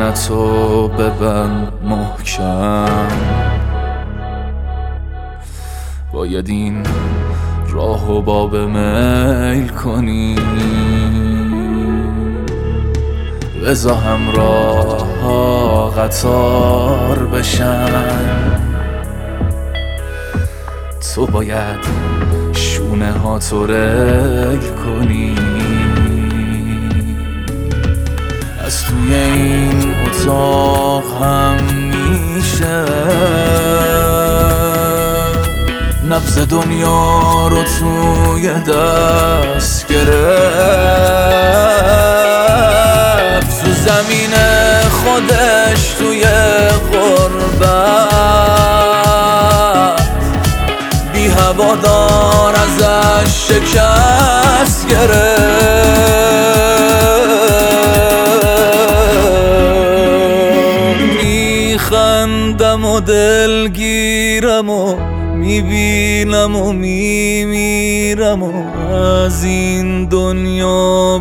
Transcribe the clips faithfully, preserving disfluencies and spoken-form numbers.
دهنتو ببند محکم، باید این راهو باب میل کنی، بذار همراه ها قطار بشن، تو باید شونه ها تو ریل کنی. از توی این اتاق هم میشه نبض دنیا رو توی دست گرفت، تو زمین خودش توی غربت بی هوادار ازش شکست گرفت. میخندم و دلگیرم و میبینم و میمیرم و از این دنیا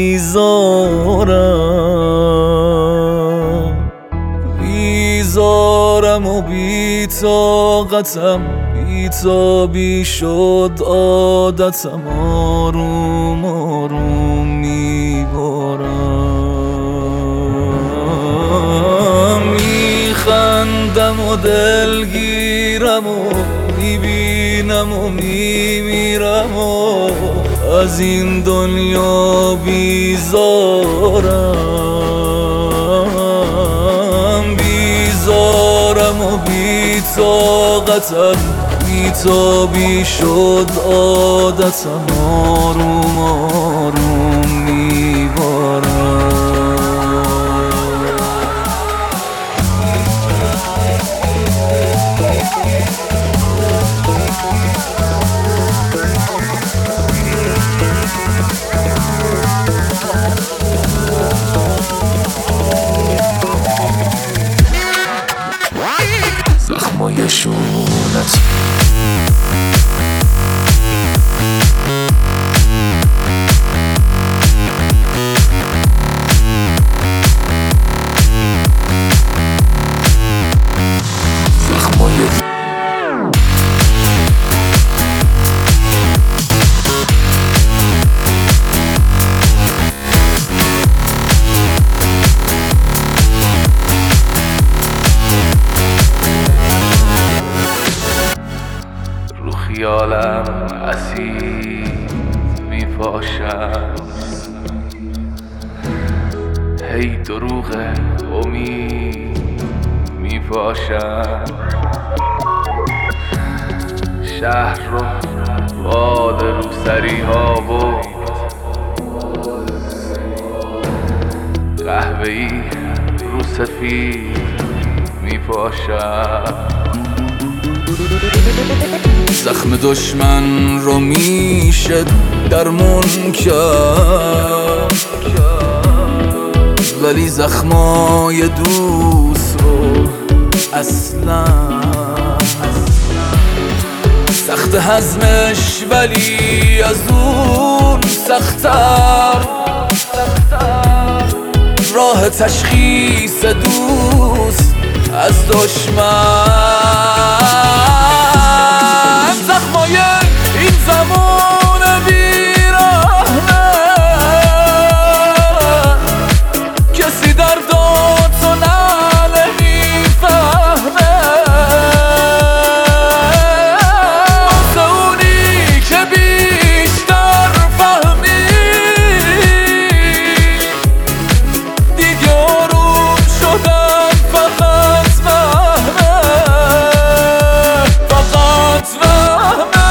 بیزارم، بیزارم و بی‌طاقتم، بی‌تابی شد عادتم، آروم آروم میبارم. میخندم و دلگیرم و میبینم و میمیرم و از این دنیا بیزارم، بیزارم و بی‌طاقتم، بی‌تابی شد عادتم، آروم آروم میبارم. زخمای شونت زخمای خیالم اسیر میپاشم، هی دروغ امید میپاشم، شهر رو باد روسری ها بود، قهوه‌ای رو سفید میپاشم. زخم دشمن رو میشه درمون کرد، ولی زخمای دوست رو اصلا سخت هضمش، ولی از اون سخت‌تر راه تشخیص دوست از دشمن. زخمای این زمان بیرحمه، کسی درداتو نه نمیفهمه، واسه اونی که بیشتر فهمی دیگه آروم شدن فقط وهمه، فقط وهمه.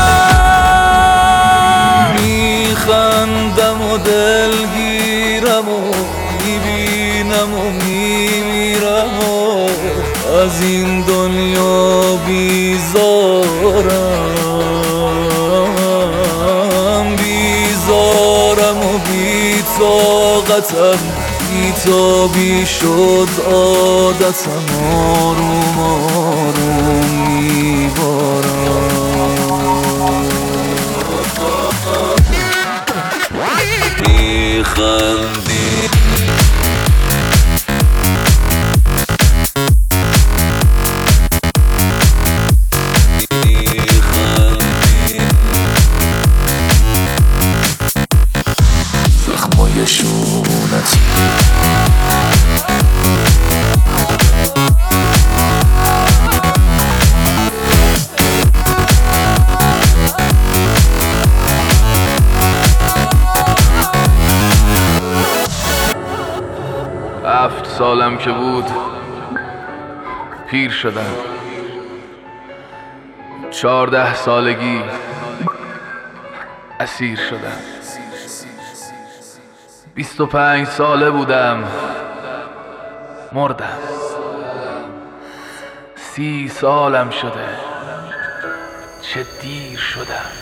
میخندم و دلگیرم و میبینم و میمیرم و از این دنیا بیزارم، بیزارم و بی‌طاقتم، بی‌تابی شد عادتم، آروم آروم میبارم. میخندی سالم که بود پیر شدم. چهارده سالگی اسیر شدم. بیست و پنج ساله بودم مردم. سی سالم شده چه دیر شدم.